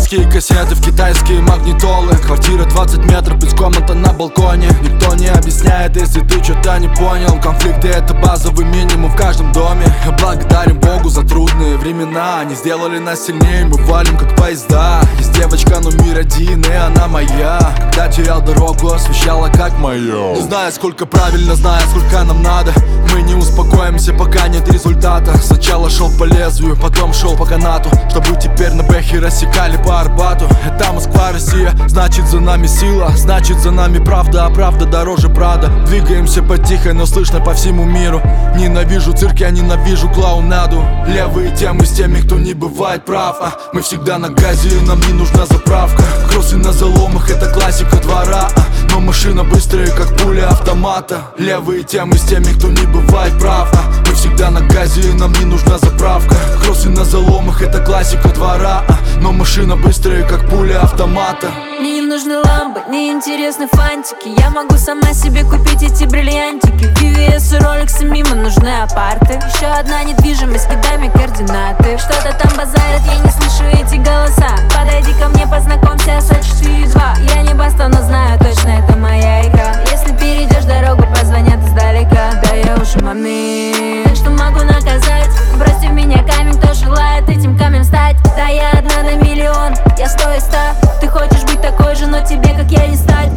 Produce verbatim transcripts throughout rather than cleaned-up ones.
Советские кассеты в китайские магнитолы. Квартира двадцать метров, без комната на балконе. Никто не объясняет, если ты что-то не понял. Конфликты — это базовый минимум в каждом доме. Благодарим Богу за трудные времена. Они сделали нас сильнее, мы валим как поезда. Есть девочка номер один, и она моя. Когда терял дорогу, освещала как моё. Не знаю, сколько правильно, знаю, сколько нам надо. Мы не успокоимся, пока нет результата. Сначала шел по лезвию, потом шел по канату, чтобы теперь на бэхе рассекали по Арбату. Это Москва, Россия, значит за нами сила. Значит за нами правда, а правда дороже Прада. Двигаемся потихо, но слышно по всему миру. Ненавижу цирк, я ненавижу клоунаду. Левые темы с теми, кто не бывает прав, а мы всегда на газе, и нам не нужна заправка. Кроссы на заломах — это классика двора, а но машина быстрая, как пуля автомата. Левые темы с теми, кто не бывает прав, а мы всегда на газе, и нам не нужна заправка. Кроссы на заломах — это классика двора, а но машина быстрая, как пуля автомата. Мне не нужны ламбы, не интересны фантики. Я могу сама себе купить эти бриллиантики. ви ви эс и Rolex, мимо нужны апарты. Еще одна недвижимость, кидай мне координаты. Что-то там базарят, я не слышу эти голоса. Подойди ко мне, познакомься, сочти два. Я не баста, но знаю точно, это моя игра. Если перейдешь дорогу, позвонят издалека. Да я уже момент, что могу наказать. Бросьте в меня камень, кто желает этим камнем стать. Да я одна на миллион, я сто и ста. Ты хочешь быть такой же, но тебе, как я, не стать.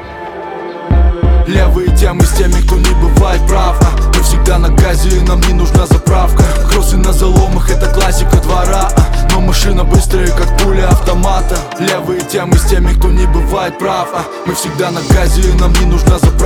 Левые темы с теми, кто не бывает прав, а мы всегда на газе, и нам не нужна заправка. Кроссы на заломах — это классика двора, а но машина быстрая, как пуля автомата. Левые темы с теми, кто не бывает прав, а мы всегда на газе, и нам не нужна заправка.